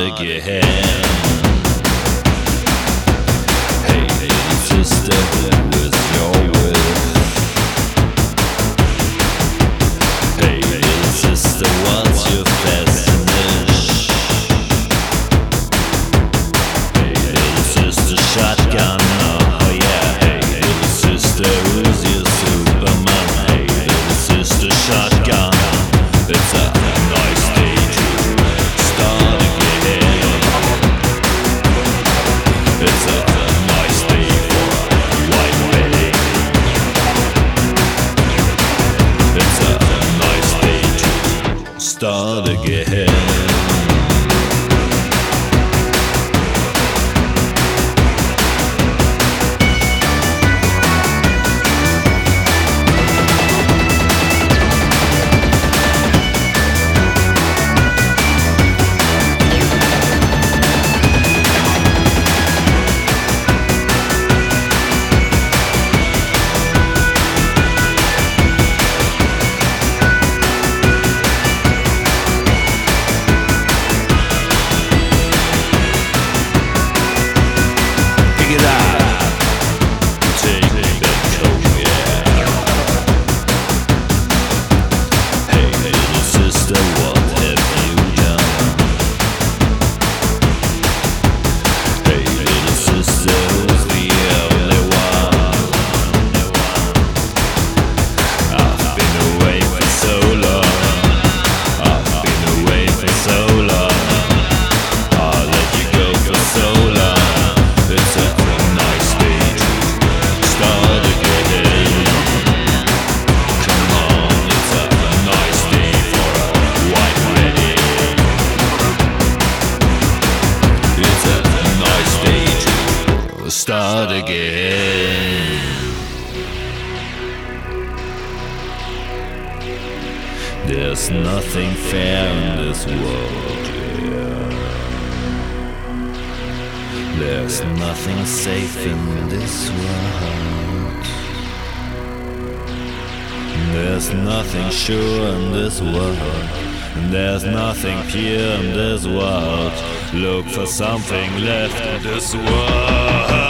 again. Hey, little sister, with your will. Hey, little sister, what's your fascination? Hey, little sister, shotgun, oh yeah. Hey, little sister, who's your Superman? Hey, little sister, shotgun. It's a nice day to start again. It's a nice day for a white wedding. It's a nice day to start again. Start again. There's nothing fair in this world, yeah. There's nothing safe in this world. There's nothing sure in this world. There's nothing pure in this world. Look for something left in this world.